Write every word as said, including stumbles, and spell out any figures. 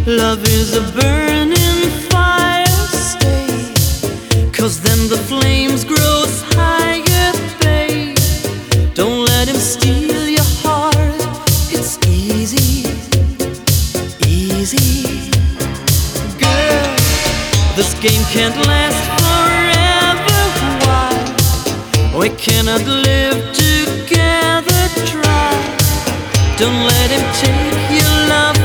Love is a burning fire, stay, 'cause then the flames grows higher, babe. Don't let him steal your heart. It's easy, easy. Girl, this game can't last forever. Why? We cannot live together. Try. Don't let him take your love